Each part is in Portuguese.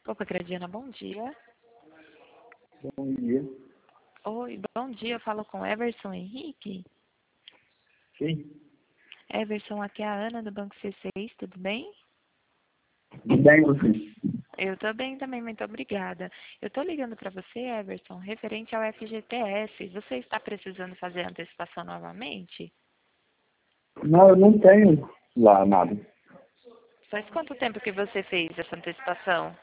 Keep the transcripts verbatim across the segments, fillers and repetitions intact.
Opa, Gradiana, bom dia. Bom dia. Oi, bom dia, eu falo com Everson Henrique. Sim. Everson, aqui é a Ana do Banco C seis, tudo bem? Tudo bem, você? Eu tô bem também, muito obrigada. Eu tô ligando para você, Everson, referente ao F G T S. Você está precisando fazer a antecipação novamente? Não, eu não tenho lá nada. Faz quanto tempo que você fez essa antecipação?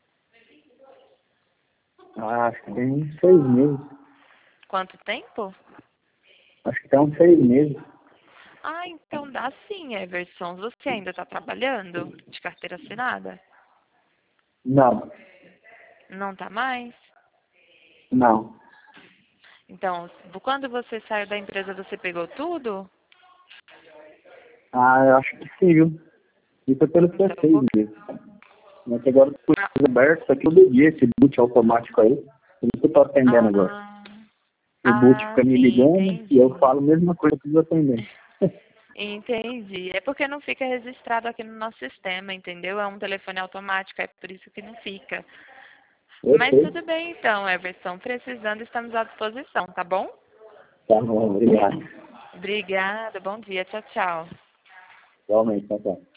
Ah, acho que tem uns seis meses. Quanto tempo? Acho que tem uns seis meses. Ah, então dá sim, Everson. Você ainda está trabalhando de carteira assinada? Não, Não está mais? não. Então, quando você saiu da empresa, você pegou tudo? Ah, eu acho que sim, viu? Isso é pelo Então, C eu vou... seis mesmo. Mas agora com Ah, o aberto aqui todo dia, esse boot automático aí. Por isso que eu tô atendendo agora. ah, O boot ah, fica me sim, ligando e eu entendi. falo a mesma coisa que os atendentes. Entendi. É porque não fica registrado aqui no nosso sistema, entendeu? É um telefone automático, é por isso que não fica. Eu Mas sei. tudo bem então, Everson. Precisando, estamos à disposição, tá bom? Tá bom, obrigado. Obrigada, bom dia, tchau, tchau. Realmente, tá bom.